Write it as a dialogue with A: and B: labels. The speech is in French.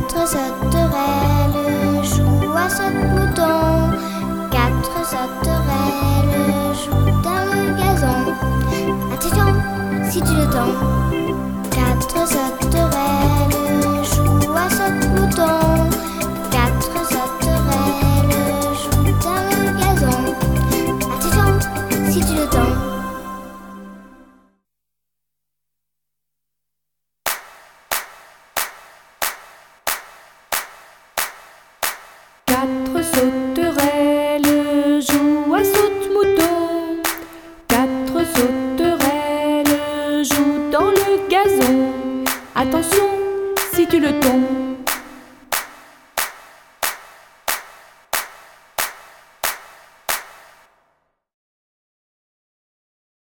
A: Quatre sauterelles jouent à saute-mouton. Quatre sauterelles jouent dans le gazon. Attention, si tu le tends. Quatre sauterelles jouent à saute-mouton. Quatre sauterelles jouent dans le gazon. Attention, si tu le tends.
B: Quatre sauterelles jouent à saute-mouton. Quatre sauterelles jouent dans le gazon. Attention, si tu le tombes.